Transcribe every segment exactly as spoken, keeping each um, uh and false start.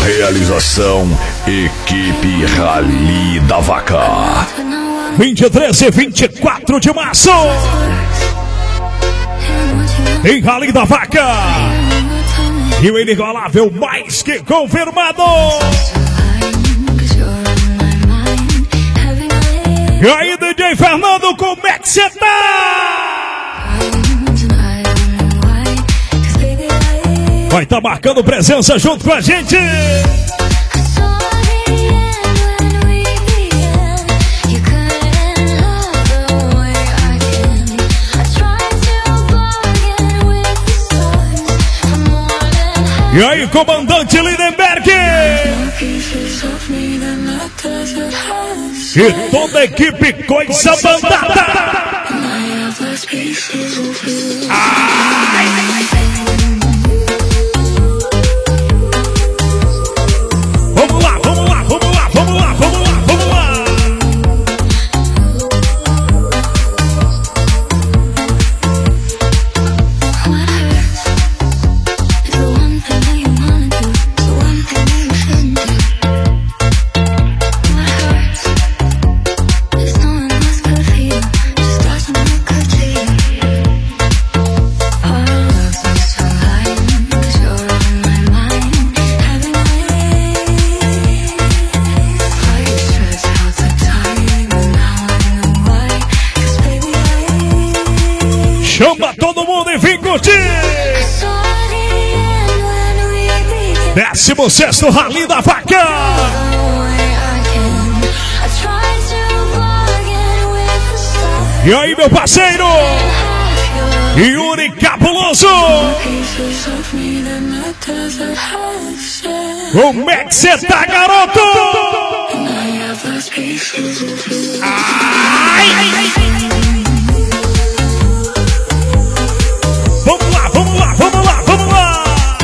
Realização Equipe Rally da Vaca. vinte e três e vinte e quatro de março em Rally da Vaca. E o inigualável mais que confirmado. E aí, D J Fernando, como é que você tá? Vai estar tá marcando presença junto com a gente. E aí, comandante Lindenberg! E toda a equipe coisa bandada! Ai. Vamos lá, vamos lá, vamos lá, vamos lá, vamos lá, vamos lá! Chama todo mundo e vem curtir! décimo sexto Rally da Vaca! E aí, meu parceiro? Yuri Cabuloso! Como é que cê tá, garoto? Ai, ai, ai. Vamos lá, vamos lá, vamos lá, vamos lá!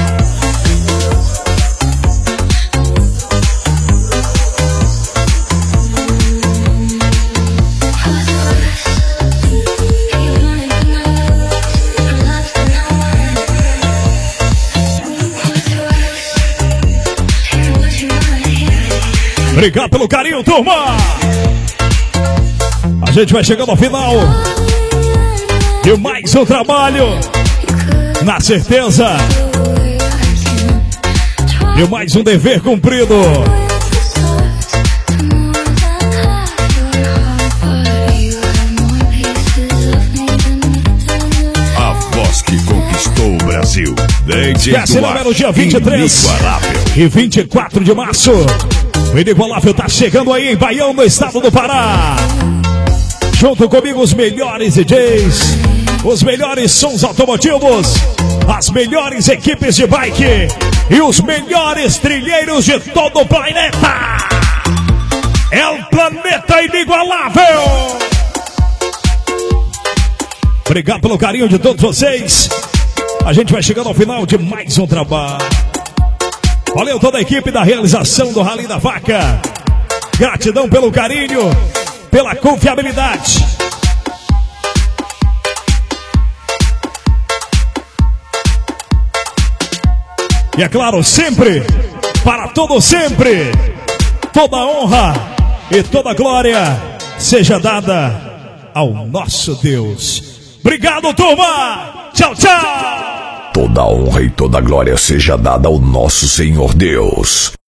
Obrigado pelo carinho, turma! A gente vai chegando ao final de mais um trabalho, na certeza de mais um dever cumprido. A voz que conquistou o Brasil. D J Duarte, no dia vinte e três e vinte e quatro de março. O inigualável tá chegando aí em Baião, no estado do Pará. Junto comigo os melhores D Js, os melhores sons automotivos, as melhores equipes de bike e os melhores trilheiros de todo o planeta. É o planeta inigualável. Obrigado pelo carinho de todos vocês. A gente vai chegando ao final de mais um trabalho. Valeu toda a equipe da realização do Rally da Vaca. Gratidão pelo carinho, pela confiabilidade. E é claro, sempre, para todo sempre, toda honra e toda glória seja dada ao nosso Deus. Obrigado, turma! Tchau, tchau! Toda honra e toda glória seja dada ao nosso Senhor Deus.